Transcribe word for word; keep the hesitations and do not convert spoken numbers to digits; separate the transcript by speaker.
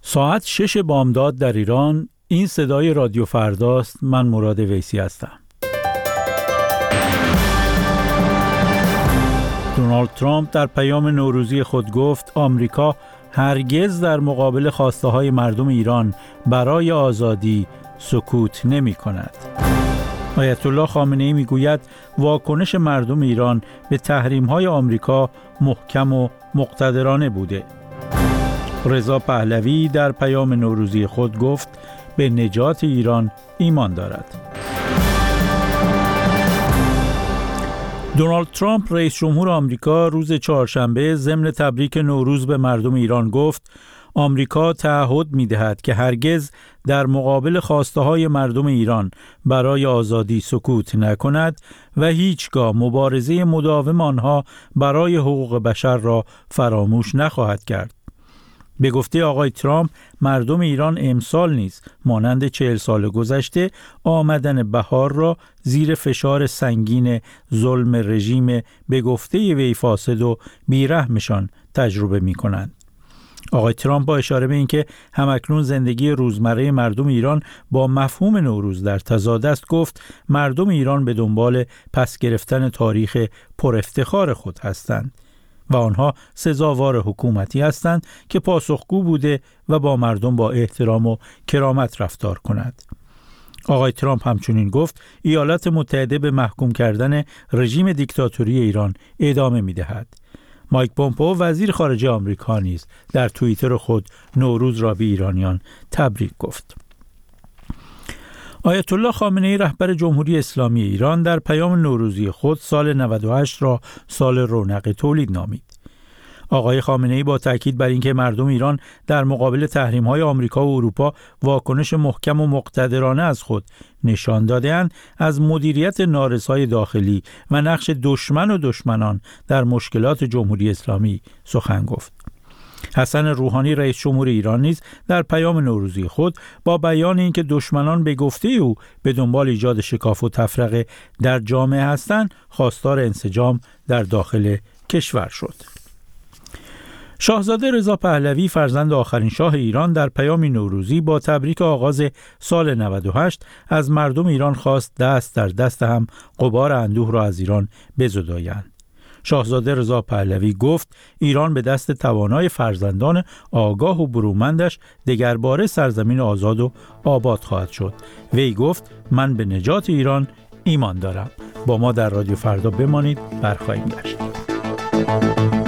Speaker 1: ساعت شش بامداد در ایران. این صدای رادیو فرداست. من مراد ویسی هستم. دونالد ترامپ در پیام نوروزی خود گفت آمریکا هرگز در مقابل خواسته‌های مردم ایران برای آزادی سکوت نمی کند. آیت الله خامنه‌ای می گوید واکنش مردم ایران به تحریم‌های آمریکا محکم و مقتدرانه بوده. رضا پهلوی در پیام نوروزی خود گفت به نجات ایران ایمان دارد. دونالد ترامپ رئیس جمهور آمریکا روز چهارشنبه ضمن تبریک نوروز به مردم ایران گفت آمریکا تعهد می‌دهد که هرگز در مقابل خواسته‌های مردم ایران برای آزادی سکوت نکند و هیچگاه مبارزه مداوم آنها برای حقوق بشر را فراموش نخواهد کرد. به گفته آقای ترامپ مردم ایران امسال نیز مانند چهل سال گذشته آمدن بهار را زیر فشار سنگین ظلم رژیم به گفته وی فاسد و بیرحمشان تجربه می کنند. آقای ترامپ با اشاره به اینکه همکنون زندگی روزمره مردم ایران با مفهوم نوروز در تضاد است گفت مردم ایران به دنبال پس گرفتن تاریخ پر افتخار خود هستند و آنها سزاوار حکومتی هستند که پاسخگو بوده و با مردم با احترام و کرامت رفتار کند. آقای ترامپ همچنین گفت ایالات متحده به محکوم کردن رژیم دیکتاتوری ایران ادامه می‌دهد. مایک پومپئو وزیر خارجه آمریکا نیز در توییتر خود نوروز را به ایرانیان تبریک گفت. آیت الله خامنه‌ای رهبر جمهوری اسلامی ایران در پیام نوروزی خود سال نود و هشت را سال رونق تولید نامید. آقای خامنه‌ای با تاکید بر اینکه مردم ایران در مقابل تحریم‌های آمریکا و اروپا واکنش محکم و مقتدرانه از خود نشان داده‌اند، از مدیریت نارسای داخلی و نقش دشمن و دشمنان در مشکلات جمهوری اسلامی سخن گفت. حسن روحانی رئیس جمهور ایران نیز در پیام نوروزی خود با بیان اینکه دشمنان به گفته او به دنبال ایجاد شکاف و تفرقه در جامعه هستند، خواستار انسجام در داخل کشور شد. شاهزاده رضا پهلوی فرزند آخرین شاه ایران در پیام نوروزی با تبریک آغاز سال نود و هشت از مردم ایران خواست دست در دست هم غبار اندوه را از ایران بزدایند. شاهزاده رضا پهلوی گفت ایران به دست توانای فرزندان آگاه و برومندش دگرباره سرزمین آزاد و آباد خواهد شد. وی گفت من به نجات ایران ایمان دارم. با ما در رادیو فردا بمانید، برخواهیم گشت.